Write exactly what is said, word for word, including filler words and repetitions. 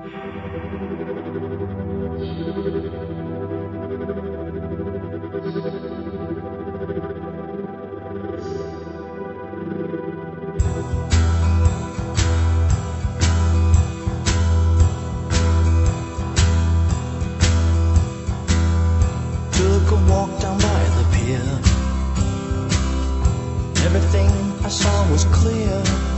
Took a walk down by the pier. Everything I saw was clear.